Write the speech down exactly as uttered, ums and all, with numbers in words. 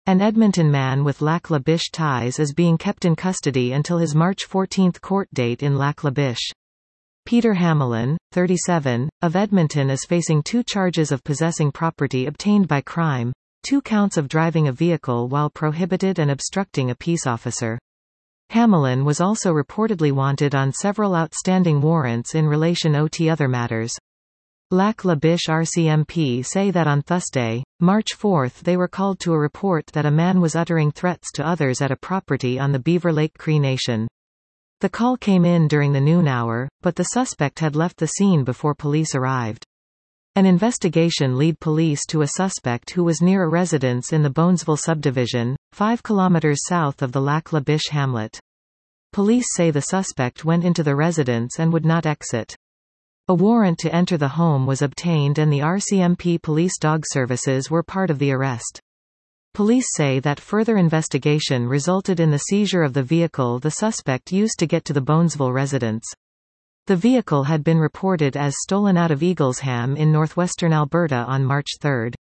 An Edmonton man with Lac La Biche ties is being kept in custody until his March fourteenth court date in Lac La Biche. Peter Hamelin, thirty-seven, of Edmonton is facing two charges of possessing property obtained by crime, two counts of driving a vehicle while prohibited and obstructing a peace officer. Hamelin was also reportedly wanted on several outstanding warrants in relation to other matters. Lac La Biche R C M P say that on Thursday, March fourth they were called to a report that a man was uttering threats to others at a property on the Beaver Lake Cree Nation. The call came in during the noon hour, but the suspect had left the scene before police arrived. An investigation led police to a suspect who was near a residence in the Bonesville subdivision, five kilometers south of the Lac La Biche hamlet. Police say the suspect went into the residence and would not exit. A warrant to enter the home was obtained and the R C M P police dog services were part of the arrest. Police say that further investigation resulted in the seizure of the vehicle the suspect used to get to the Bonesville residence. The vehicle had been reported as stolen out of Eaglesham in northwestern Alberta on March third.